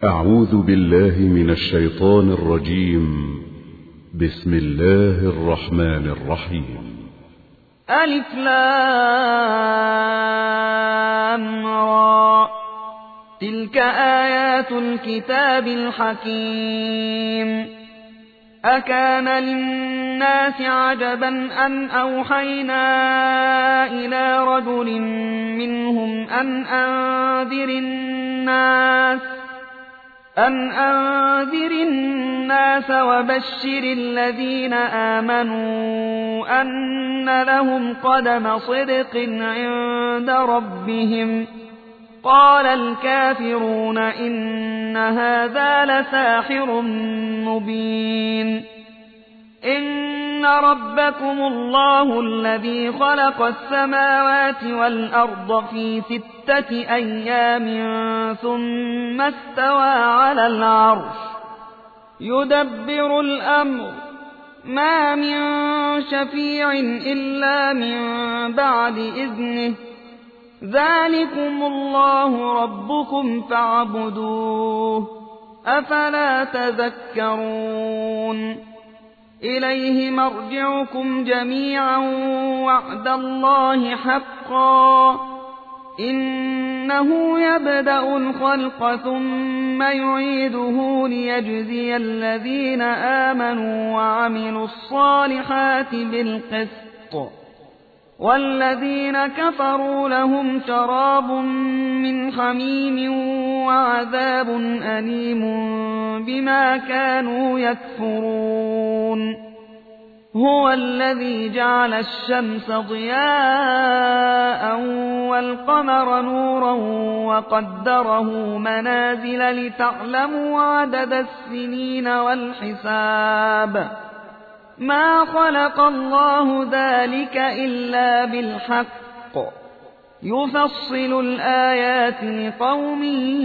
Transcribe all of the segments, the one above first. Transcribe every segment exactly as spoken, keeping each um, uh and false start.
أعوذ بالله من الشيطان الرجيم. بسم الله الرحمن الرحيم. ألف لام را، تلك آيات الكتاب الحكيم. أكان للناس عجبا أن أوحينا إلى رجل منهم أن أنذر الناس أن أنذر الناس وبشر الذين آمنوا أن لهم قدم صدق عند ربهم. قال الكافرون إن هذا لساحر مبين. إن ربكم الله الذي خلق السماوات والأرض في ستة أيام ثم استوى على العرش يدبر الأمر، ما من شفيع إلا من بعد إذنه، ذلكم الله ربكم فاعبدوه، أفلا تذكرون. إليه مرجعكم جميعا وعد الله حقا، إنه يبدأ الخلق ثم يعيده ليجزي الذين آمنوا وعملوا الصالحات بالقسط، والذين كفروا لهم شراب من حميم وعذاب أليم بما كانوا يكفرون. هو الذي جعل الشمس ضياء والقمر نورا وقدره منازل لتعلموا عدد السنين والحساب، ما خلق الله ذلك إلا بالحق، يفصل الآيات لقوم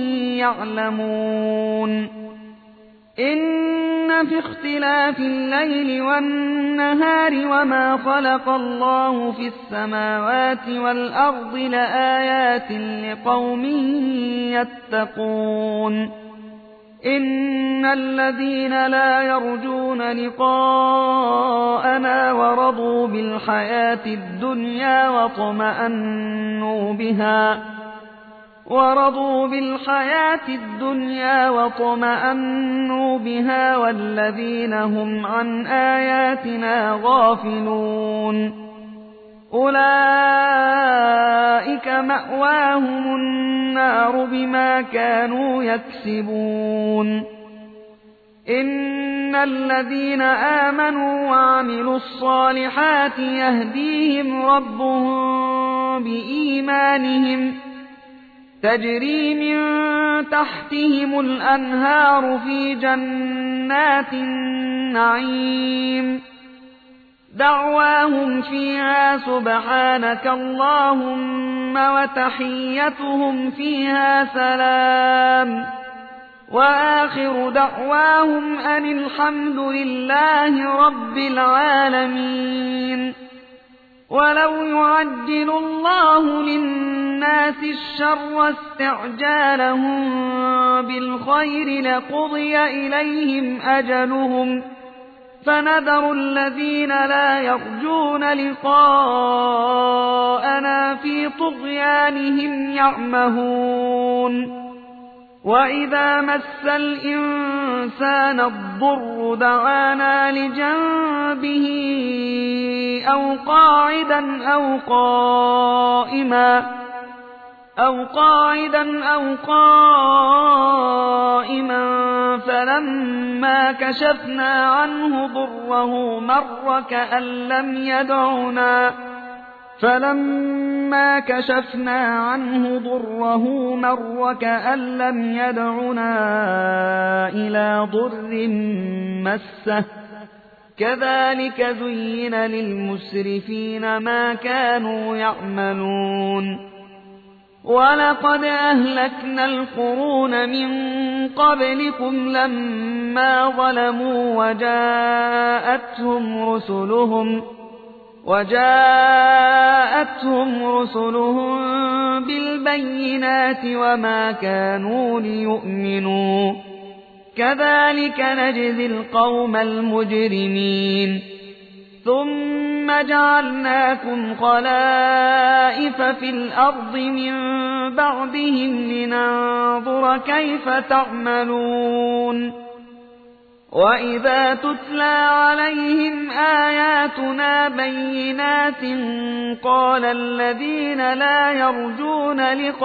يعلمون. إن في اختلاف الليل والنهار وما خلق الله في السماوات والأرض لآيات لقوم يتقون. إن الذين لا يرجون لقاءنا ورضوا بالحياة الدنيا واطمأنوا بها ورضوا بالحياة الدنيا واطمأنوا بها والذين هم عن آياتنا غافلون، أولئك مأواهم النار بما كانوا يكسبون. إن الذين آمنوا وعملوا الصالحات يهديهم ربهم بإيمانهم، تجري من تحتهم الأنهار في جنات النعيم، دعواهم فيها سبحانك اللهم وتحيتهم فيها سلام، وآخر دعواهم أن الحمد لله رب العالمين. ولو يعجل الله للناس الشر استعجالهم بالخير لقضي إليهم أجلهم، فنذر الذين لا يرجون لقاءنا في طغيانهم يعمهون. وإذا مس الإنسان الضر دعانا لجنبه أو قاعدا أو قائما أو قاعدا أو قائما فلما كشفنا عنه ضره مر كأن لم يدعنا فلما كشفنا عنه ضره مر كأن لم يدعنا إلى ضر مسه، كذلك زين للمسرفين ما كانوا يعملون. ولقد أهلكنا القرون من قبلكم لما ظلموا وجاءتهم رسلهم وجاءتهم رسلهم بالبينات وما كانوا ليؤمنوا كذلك نجزي القوم المجرمين ثم جعلناكم خلائف في الأرض من بعدهم لننظر كيف تعملون وإذا تتلى عليهم آياتنا بينات قال الذين لا يرجون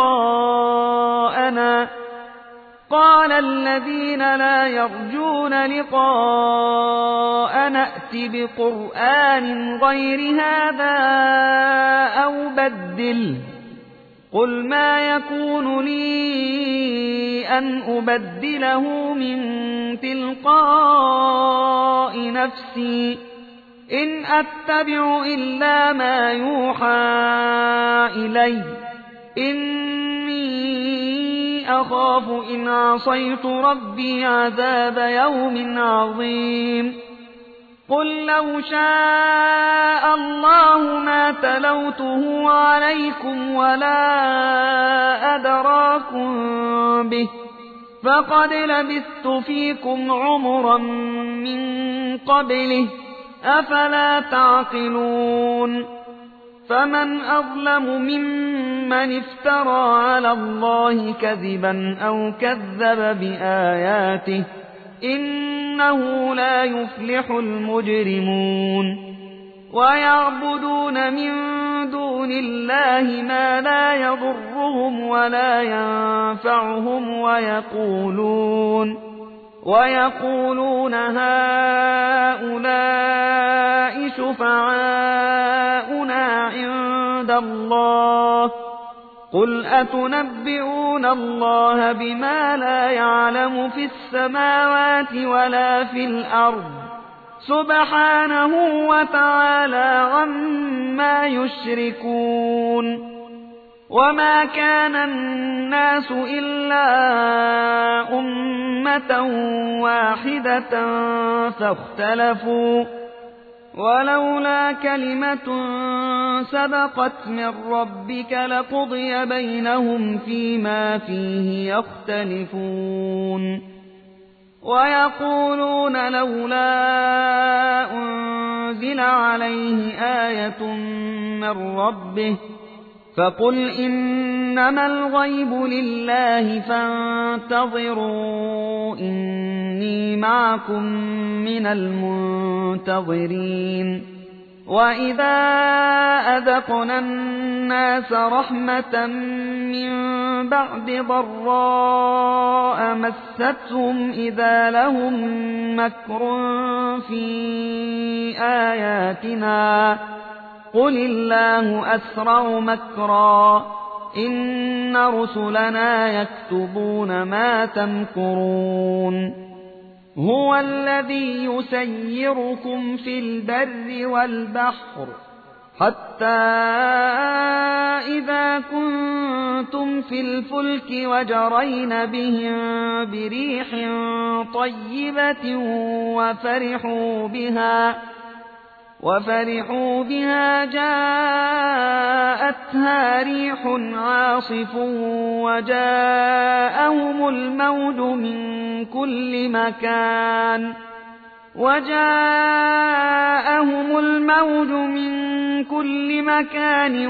لقاءنا قال الذين لا يرجون لقاءنا ائت بقرآن غير هذا أو بدله قل ما يكون لي أن أبدله من تلقاء نفسي إن أتبع إلا ما يوحى إلي إني أخاف إن عصيت ربي عذاب يوم عظيم قل لو شاء الله ما تلوته عليكم ولا أدراكم به فقد لبثت فيكم عمرا من قبله أفلا تعقلون فمن أظلم ممن افترى على الله كذبا أو كذب بآياته إنه لا يفلح المجرمون ويعبدون من دون الله ما لا يضرهم ولا ينفعهم ويقولون ويقولون هؤلاء شفعاؤنا عند الله قل أتنبئون الله بما لا يعلم في السماوات ولا في الأرض سبحانه وتعالى عما يشركون وما كان الناس إلا أمة واحدة فاختلفوا ولولا كلمة سبقت من ربك لقضي بينهم فيما فيه يختلفون ويقولون لولا أنزل عليه آية من ربه فقل إنما الغيب لله فانتظروا إني معكم من المنتظرين وإذا أذقنا الناس رحمة من بعد ضراء مستهم إذا لهم مكر في آياتنا قل الله أسرع مكرا إن رسلنا يكتبون ما تمكرون هو الذي يسيركم في البر والبحر حتى إذا كنتم في الفلك وجرين بهم بريح طيبة وفرحوا بها وفرحوا بها جاءتها ريح عاصف وجاءهم الموج من كل مكان وجاءهم الموج من كل مكان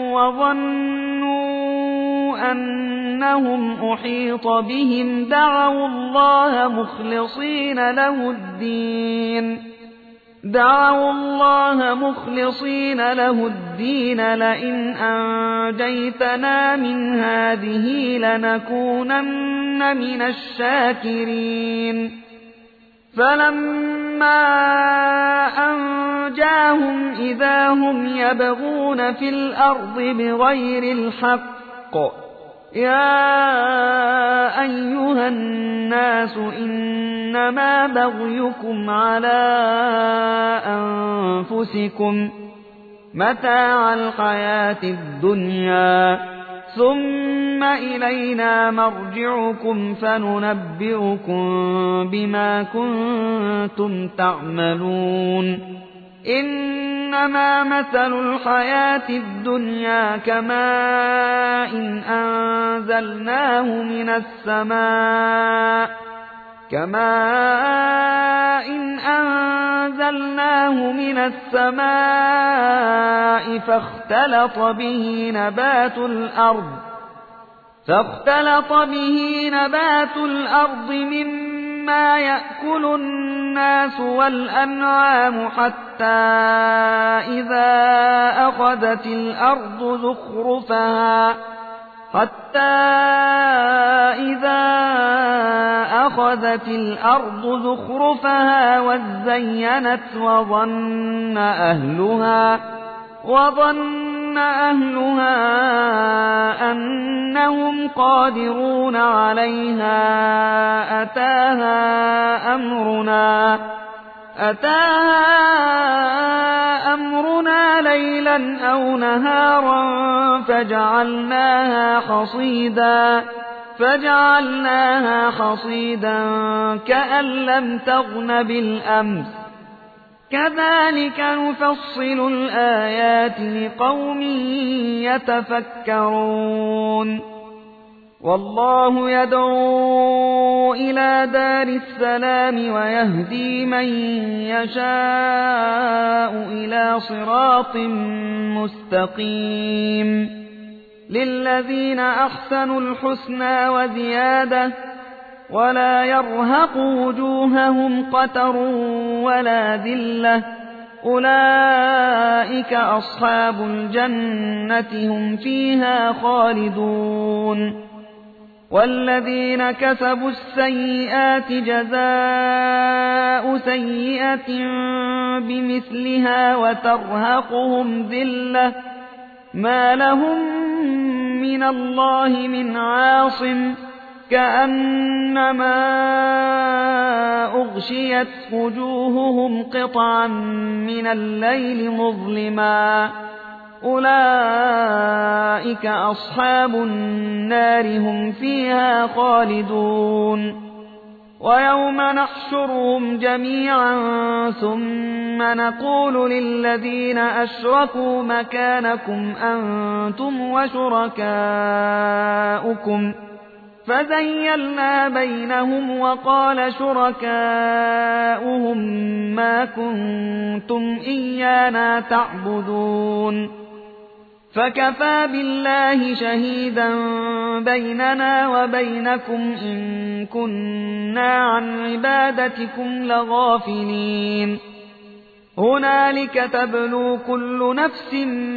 وظنوا أنهم أحيط بهم دعوا الله مخلصين له الدين دعوا الله مخلصين له الدين لئن أنجيتنا من هذه لنكونن من الشاكرين فلما أنجاهم إذا هم يبغون في الأرض بغير الحق يا أيها الناس إنما بغيكم على أنفسكم متاع الحياة الدنيا ثم إلينا مرجعكم فننبئكم بما كنتم تعملون إنما مثل الحياة الدنيا كماء أنزلناه من السماء كماء أنزلناه من السماء فاختلط به نبات الأرض فاختلط به نبات الأرض مما يأكل الناس والأنعام حتى إذا أخذت الأرض زخرفها حتى إذا أخذت الأرض زخرفها وزينت وظن أهلها وظن أهلها أنهم قادرون عليها أتاها أمرنا أتاها أمرنا ليلا أو نهارا فجعلناها حصيدا فجعلناها حصيدا كأن لم تغن بالأمس كذلك نفصل الآيات لقوم يتفكرون والله يدعو إلى دار السلام ويهدي من يشاء إلى صراط مستقيم للذين أحسنوا الحسنى وزيادة ولا يرهق وجوههم قتر ولا ذلة أولئك أصحاب الجنة هم فيها خالدون والذين كسبوا السيئات جزاء سيئة بمثلها وترهقهم ذلة ما لهم من الله من عاصم كأنما أغشيت وجوههم قطعا من الليل مظلما أولئك أصحاب النار هم فيها خالدون ويوم نحشرهم جميعا ثم نقول للذين أشركوا مكانكم أنتم وشركاؤكم فزيلنا بينهم وقال شركاؤهم ما كنتم إيانا تعبدون فكفى بالله شهيدا بيننا وبينكم إن كنا عن عبادتكم لغافلين هنالك تبلو كل نفس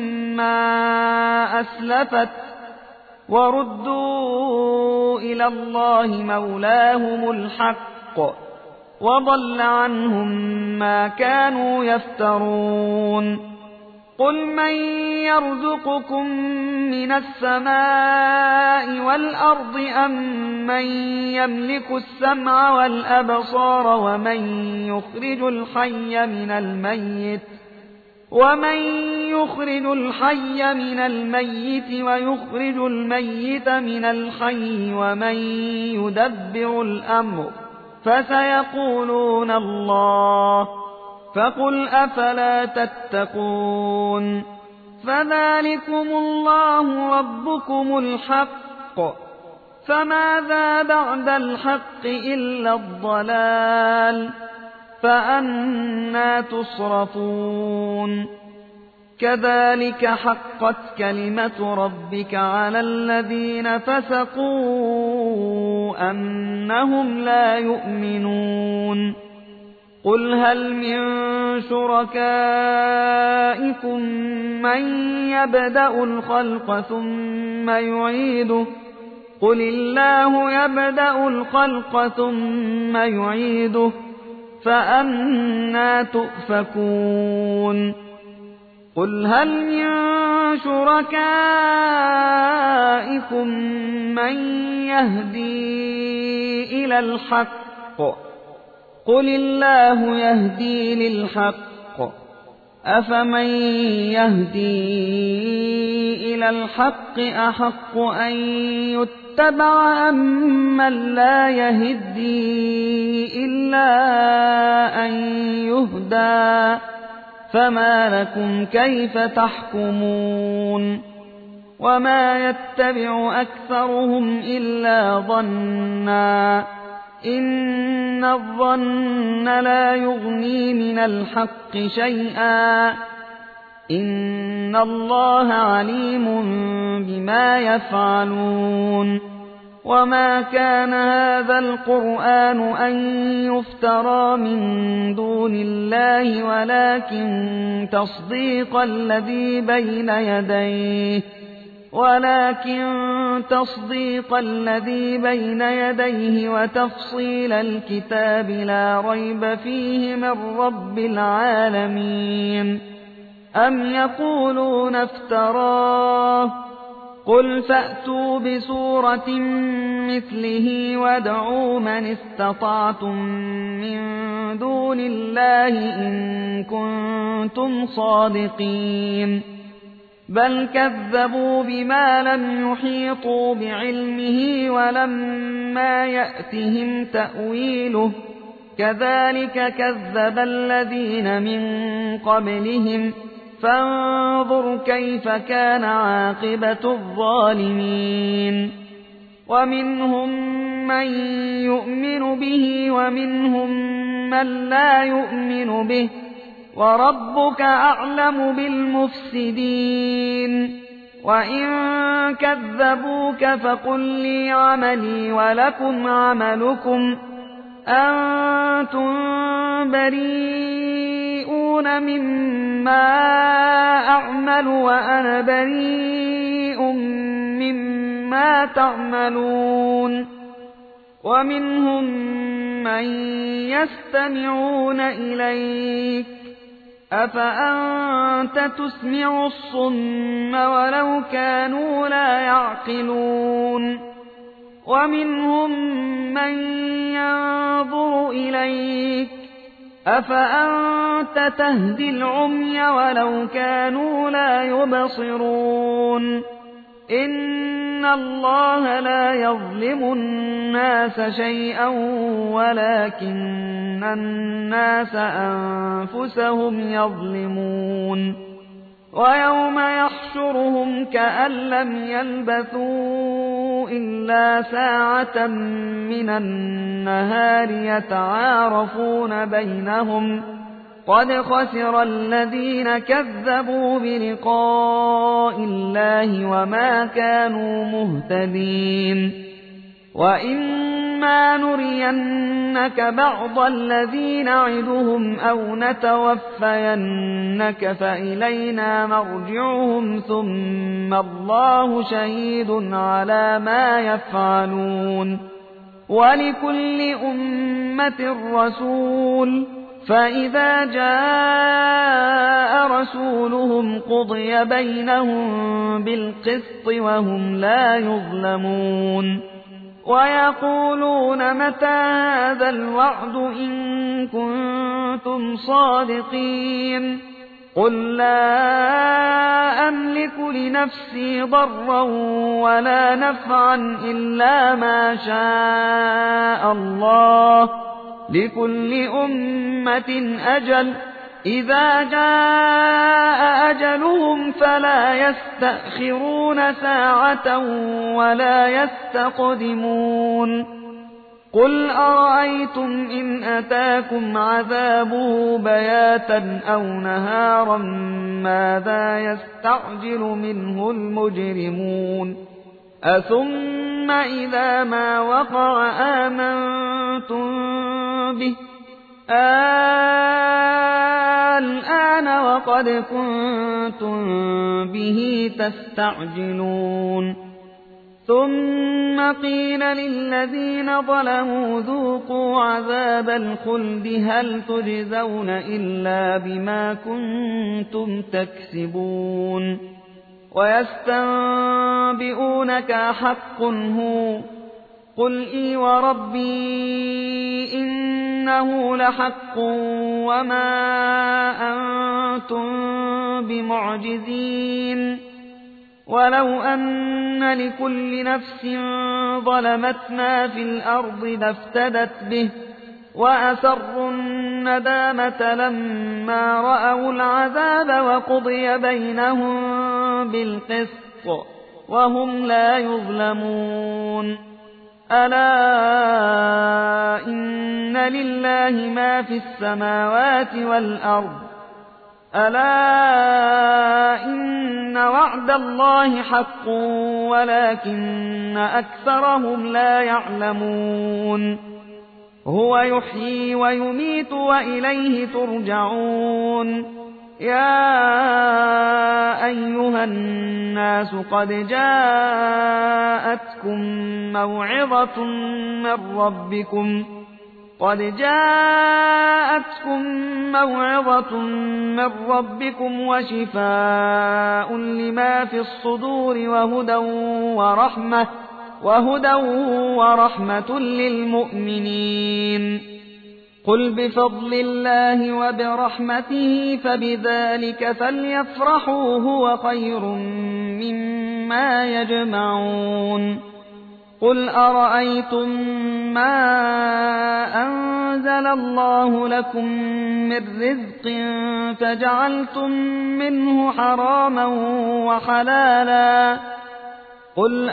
ما أسلفت وردوا إلى الله مولاهم الحق وضل عنهم ما كانوا يفترون قل من يرزقكم من السماء والأرض أم من يملك السمع والأبصار ومن يخرج الحي من الميت ومن يخرج الحي من الميت ويخرج الميت من الحي ومن يدبر الأمر فسيقولون الله فقل أفلا تتقون فذلكم الله ربكم الحق فماذا بعد الحق إلا الضلال فأنى تصرفون كذلك حقت كلمة ربك على الذين فسقوا أنهم لا يؤمنون قل هل من شركائكم من يبدأ الخلق ثم يعيده قل الله يبدأ الخلق ثم يعيده فأنى تؤفكون قل هل من شركائكم من يهدي إلى الحق قل الله يهدي للحق أفمن يهدي إلى الحق أحق أن يتبع أمن لا يهدي إلا أن يهدى فما لكم كيف تحكمون وما يتبع أكثرهم إلا ظنا إن الظن لا يغني من الحق شيئا إن الله عليم بما يفعلون وما كان هذا القرآن أن يفترى من دون الله ولكن تصديق الذي بين يديه ولكن تصديق الذي بين يديه وتفصيل الكتاب لا ريب فيه من رب العالمين أم يقولون افتراه قل فأتوا بسورة مثله وادعوا من استطعتم من دون الله إن كنتم صادقين بل كذبوا بما لم يحيطوا بعلمه ولما يأتهم تأويله كذلك كذب الذين من قبلهم فانظر كيف كان عاقبة الظالمين ومنهم من يؤمن به ومنهم من لا يؤمن به وربك أعلم بالمفسدين وإن كذبوك فقل لي عملي ولكم عملكم أنتم بريئون مما أعمل وأنا بريء مما تعملون ومنهم من يستمعون إليك أفأنت تسمع الصم ولو كانوا لا يعقلون ومنهم من ينظر إليك أفأنت تهدي العمي ولو كانوا لا يبصرون إن الله لا يظلم الناس شيئا ولكن الناس أنفسهم يظلمون ويوم يحشرهم كأن لم يلبثوا إلا ساعة من النهار يتعارفون بينهم قد خسر الذين كذبوا بلقاء الله وما كانوا مهتدين وإما نرينك بعض الذي نعدهم أو نتوفينك فإلينا مرجعهم ثم الله شهيد على ما يفعلون ولكل أمة رسول فإذا جاء رسولهم قضي بينهم بالقسط وهم لا يظلمون ويقولون متى هذا الوعد إن كنتم صادقين قل لا أملك لنفسي ضرا ولا نفعا إلا ما شاء الله لكل أمة أجل إذا جاء أجلهم فلا يستأخرون ساعة ولا يستقدمون قل أرأيتم إن أتاكم عذابه بياتا أو نهارا ماذا يستعجل منه المجرمون أثم إذا ما وقع آمنتم به الآن وقد كنتم به تستعجلون ثم قيل للذين ظلموا ذوقوا عذاب الخلد هل تجزون إلا بما كنتم تكسبون ويستنبئونك حق هو قل إي وربي إنه لحق وما أنتم بمعجزين ولو أن لكل نفس ظلمت ما في الأرض لافتدت به وأسروا الندامة لما رأوا العذاب وقضي بينهم بالقسط وهم لا يظلمون ألا إن لله ما في السماوات والأرض ألا إن وعد الله حق ولكن أكثرهم لا يعلمون هو يحيي ويميت وإليه ترجعون يا أيها الناس قد جاءتكم موعظة من ربكم قد جاءتكم موعظة من ربكم وشفاء لما في الصدور وهدى ورحمة وهدى ورحمة للمؤمنين قل بفضل الله وبرحمته فبذلك فليفرحوا هو خير مما يجمعون قل أرأيتم ما أنزل الله لكم من رزق فجعلتم منه حراما وحلالا قل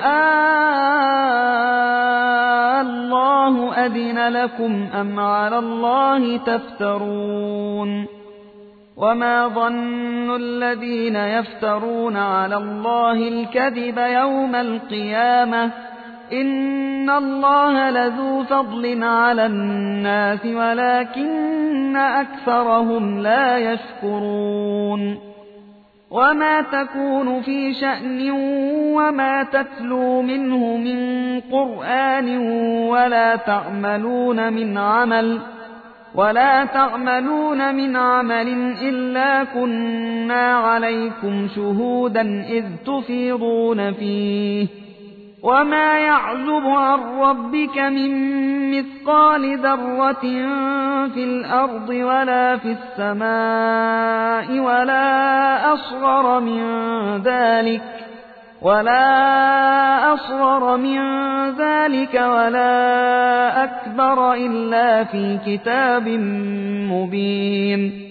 آه الله أذن لكم أم على الله تفترون وما ظن الذين يفترون على الله الكذب يوم القيامة إن الله لذو فضل على الناس ولكن أكثرهم لا يشكرون وما تكون في شأن وما تتلو منه من قرآن ولا تعملون من عمل ولا تعملون من عمل إلا كنا عليكم شهودا إذ تفيضون فيه وما يعزب عن ربك من مثقال ذرة في الأرض ولا في السماء ولا أصغر من ذلك ولا أصغر من ذلك ولا أكبر إلا في كتاب مبين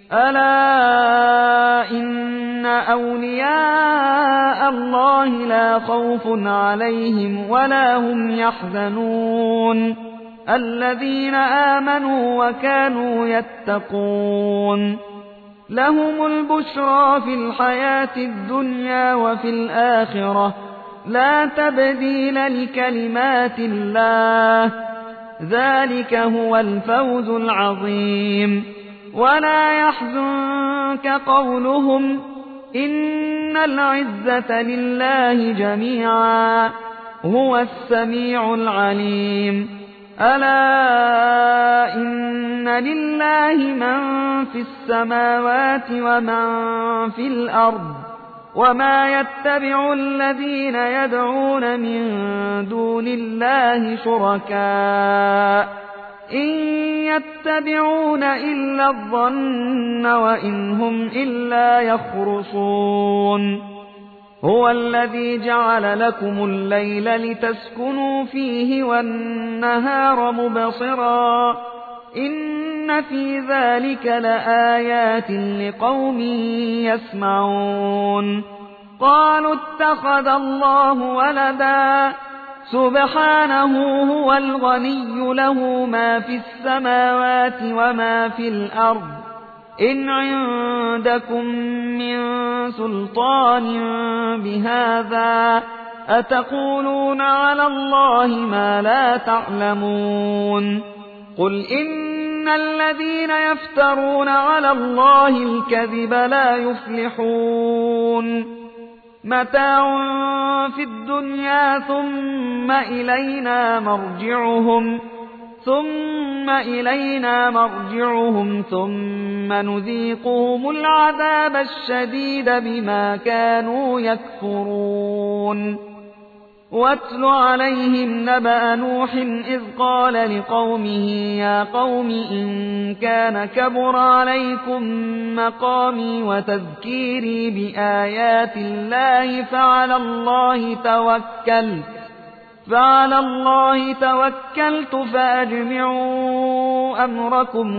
ألا إن أولياء الله لا خوف عليهم ولا هم يحزنون الذين آمنوا وكانوا يتقون لهم البشرى في الحياة الدنيا وفي الآخرة لا تبديل لكلمات الله ذلك هو الفوز العظيم ولا يحزنك قولهم إن العزة لله جميعا هو السميع العليم ألا إن لله من في السماوات ومن في الأرض وما يتبع الذين يدعون من دون الله شركاء إن يتبعون إلا الظن وإن هم إلا يخرصون هو الذي جعل لكم الليل لتسكنوا فيه والنهار مبصرا إن في ذلك لآيات لقوم يسمعون قالوا اتخذ الله ولدا سبحانه هو الغني له ما في السماوات وما في الأرض إن عندكم من سلطان بهذا أتقولون على الله ما لا تعلمون قل إن الذين يفترون على الله الكذب لا يفلحون متاع في الدنيا ثم إلينا مرجعهم ثم إلينا مرجعهم ثم نذيقهم العذاب الشديد بما كانوا يكفرون واتل عليهم نبأ نوح إذ قال لقومه يا قوم إن كان كبر عليكم مقامي وتذكيري بآيات الله فعلى الله توكلت فعلى الله توكلت فأجمعوا أمركم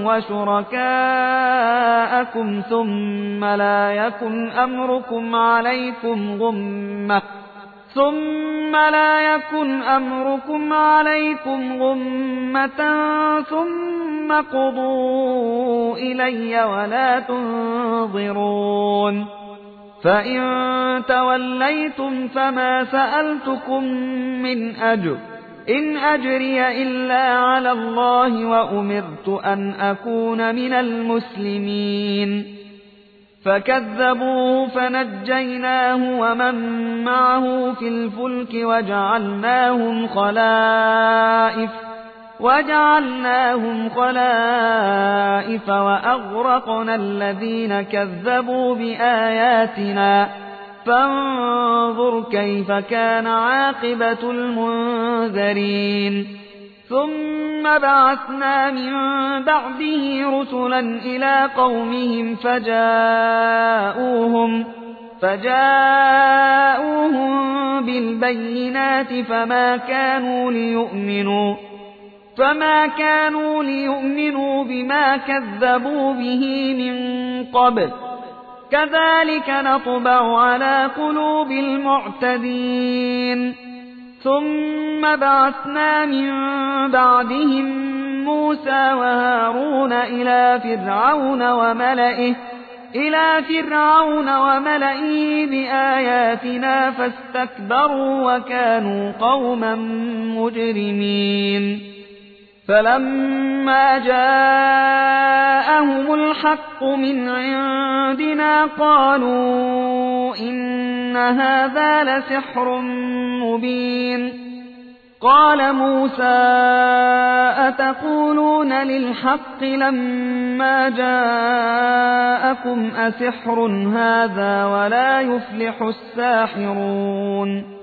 وشركاءكم ثم لا يكن أمركم عليكم غمة ثم لا يكن أمركم عليكم غمة ثم قضوا إلي ولا تنظرون فإن توليتم فما سألتكم من أجر إن أجري إلا على الله وأمرت أن أكون من المسلمين فكذبوه فنجيناه ومن معه في الفلك وجعلناهم خلائف وجعلناهم خلائف وأغرقنا الذين كذبوا بآياتنا فانظر كيف كان عاقبة المنذرين ثم بعثنا من بعده رسلا إلى قومهم فجاءوهم فجاءوهم بالبينات فما كانوا ليؤمنوا فما كانوا ليؤمنوا بما كذبوا به من قبل كذلك نطبع على قلوب المعتدين ثم بعثنا من بعدهم موسى وهارون إلى فرعون وملئه إلى فرعون وملئه بآياتنا فاستكبروا وكانوا قوما مجرمين فلما جاءهم الحق من عندنا قالوا إن هذا لسحر مبين قال موسى أتقولون للحق لما جاءكم أسحر هذا ولا يفلح الساحرون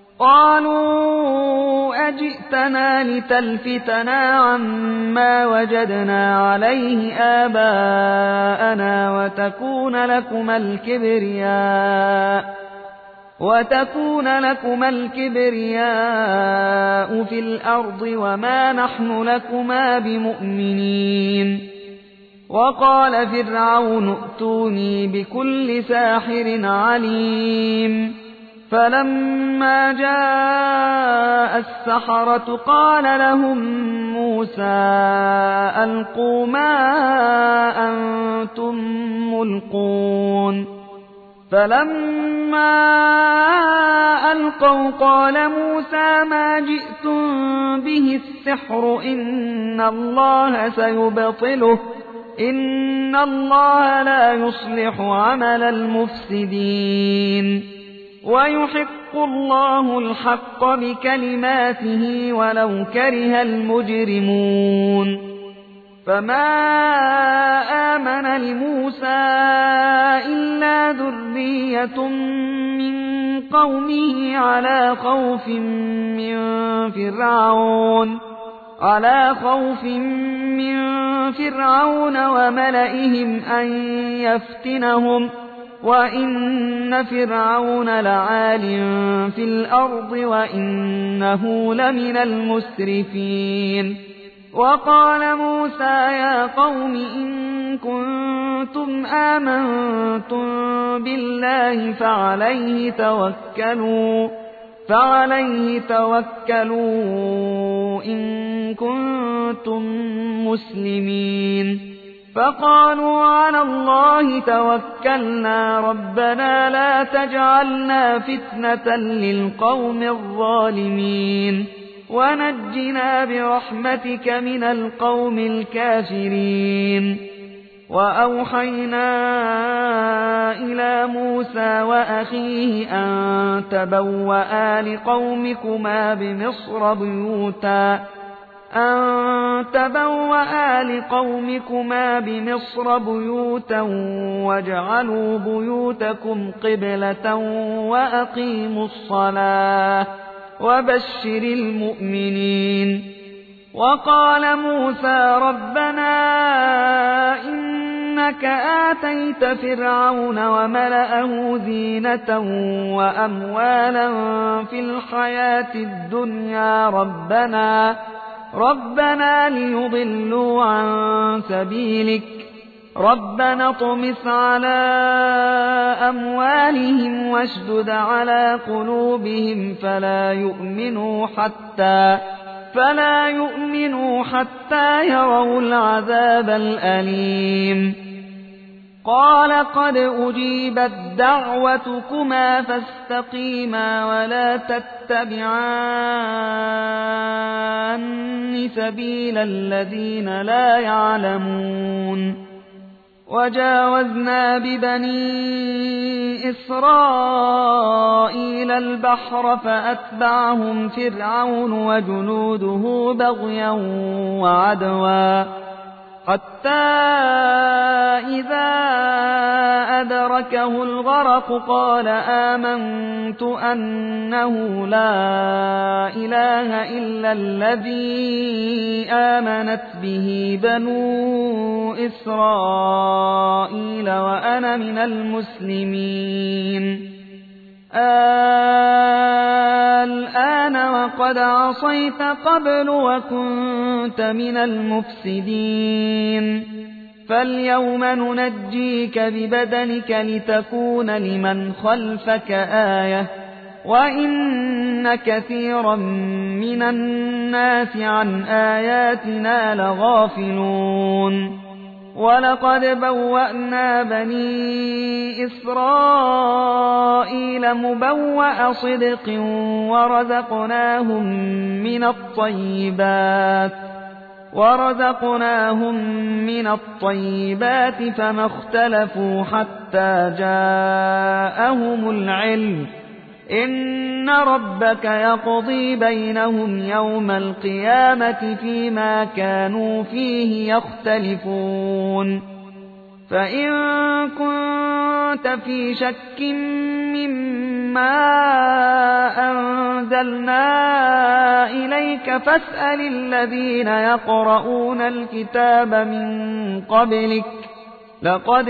قالوا أجئتنا لتلفتنا عما وجدنا عليه آباءنا وتكون لكما الكبرياء وتكون لكما الكبرياء في الأرض وما نحن لكما بمؤمنين وقال فرعون ائتوني بكل ساحر عليم فلما جاء السحرة قال لهم موسى ألقوا ما أنتم ملقون فلما ألقوا قال موسى ما جئتم به السحر إن الله سيبطله إن الله لا يصلح عمل المفسدين ويحق الله الحق بكلماته ولو كره المجرمون فما آمن لموسى إلا ذرية من قومه على خوف من فرعون على خوف من فرعون وملئهم أن يفتنهم وإن فرعون لعال في الأرض وإنه لمن المسرفين وقال موسى يا قوم إن كنتم آمنتم بالله فعليه توكلوا فعليه توكلوا إن كنتم مسلمين فقالوا على الله توكلنا ربنا لا تجعلنا فتنة للقوم الظالمين ونجنا برحمتك من القوم الكافرين وأوحينا إلى موسى وأخيه أن تبوأ لقومكما بمصر بيوتا أن تبوأ لقومكما بمصر بيوتا واجعلوا بيوتكم قبلة وأقيموا الصلاة وبشر المؤمنين وقال موسى ربنا إنك إنك آتيت فرعون وملأه زينة وأموالا في الحياة الدنيا ربنا ربنا ليضلوا عن سبيلك ربنا اطمس على أموالهم واشدد على قلوبهم فلا يؤمنوا حتى فلا يؤمنوا حتى يروا العذاب الأليم قال قد أجيبت دعوتكما فاستقيما ولا تتبعان سبيل الذين لا يعلمون وجاوزنا ببني إسرائيل البحر فأتبعهم فرعون وجنوده بغيا وعدوا حتى إذا أدركه الغرق قال آمنت أنه لا إله إلا الذي آمنت به بنو إسرائيل وأنا من المسلمين الآن وقد عصيت قبل وكنت من المفسدين فاليوم ننجيك ببدنك لتكون لمن خلفك آية وإن كثيرا من الناس عن آياتنا لغافلون ولقد بوأنا بني إسرائيل مبوأ صدق ورزقناهم من الطيبات ورزقناهم من الطيبات فما اختلفوا حتى جاءهم العلم إن ربك يقضي بينهم يوم القيامة فيما كانوا فيه يختلفون فإن كنت في شك مما أنزلنا إليك فاسأل الذين يقرؤون الكتاب من قبلك لقد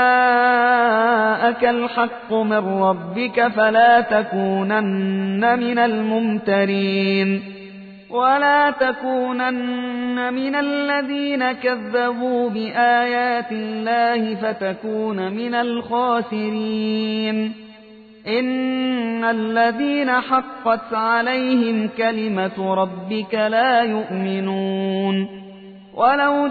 جاءك الحق من ربك فلا تكونن من الممترين ولا تكونن من الذين كذبوا بآيات الله فتكون من الخاسرين إن الذين حقت عليهم كلمة ربك لا يؤمنون ولو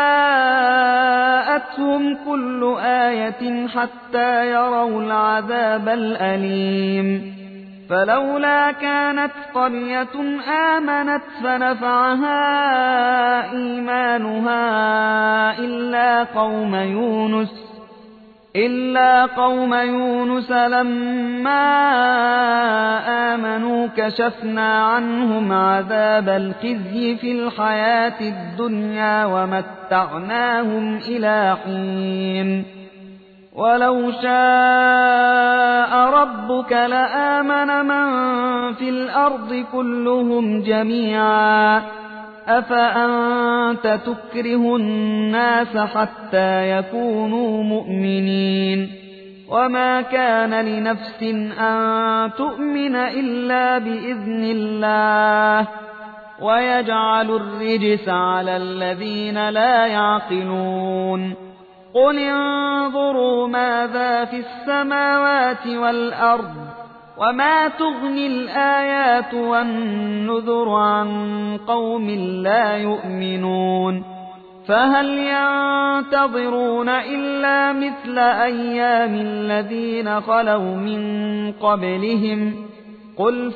جاءتهم كل آية حتى يروا العذاب الأليم فلولا كانت قرية آمنت فنفعها إيمانها إلا قوم يونس إلا قوم يونس لما آمنوا كشفنا عنهم عذاب الخزي في الحياة الدنيا ومتعناهم إلى حين ولو شاء ربك لآمن من في الأرض كلهم جميعا أفأنت تكره الناس حتى يكونوا مؤمنين وما كان لنفس أن تؤمن إلا بإذن الله ويجعل الرجس على الذين لا يعقلون قل انظروا ماذا في السماوات والأرض وما تغني الآيات والنذر عن قوم لا يؤمنون فهل ينتظرون إلا مثل أيام الذين خلوا من قبلهم قل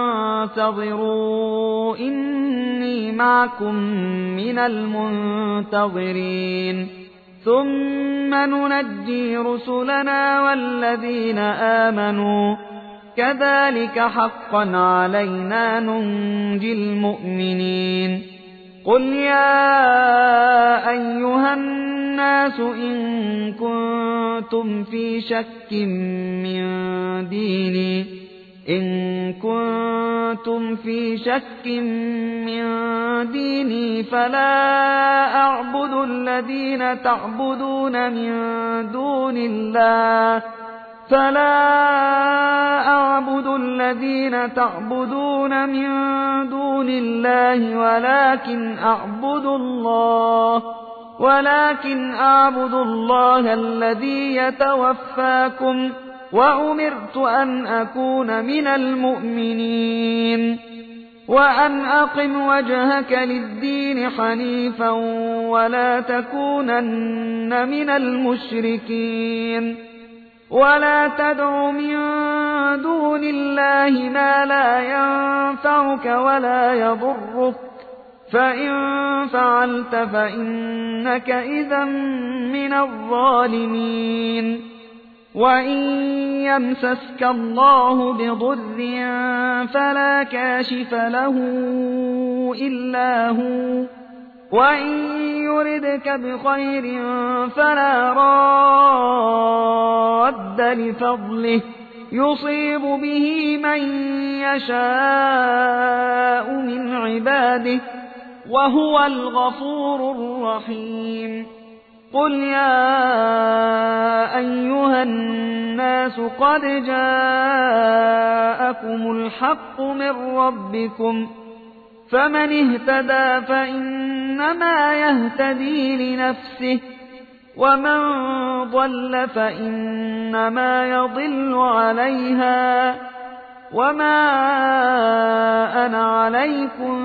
فانتظروا إني معكم من المنتظرين ثم ننجي رسلنا والذين آمنوا كذلك حقا علينا ننجي المؤمنين قل يا أيها الناس إن كنتم في شك من ديني إن كنتم في شك من ديني فلا أعبد الذين تعبدون من دون الله فلا أعبد الذين تعبدون من دون الله ولكن أعبد الله ولكن أعبد الله الذي يتوفاكم وأمرت أن أكون من المؤمنين وأن أقم وجهك للدين حنيفا ولا تكونن من المشركين ولا تدع من دون الله ما لا ينفعك ولا يضرك فإن فعلت فإنك إذا من الظالمين وإن يمسسك الله بضر فلا كاشف له إلا هو وإن يردك بخير فلا راد لفضله يصيب به من يشاء من عباده وهو الغفور الرحيم قل يا أيها الناس قد جاءكم الحق من ربكم فمن اهتدى فإنما يهتدي لنفسه ومن ضل فإنما يضل عليها وما أنا عليكم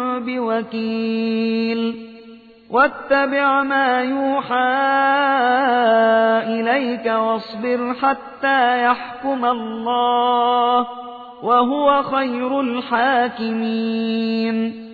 بوكيل واتبع ما يوحى إليك واصبر حتى يحكم الله وهو خير الحاكمين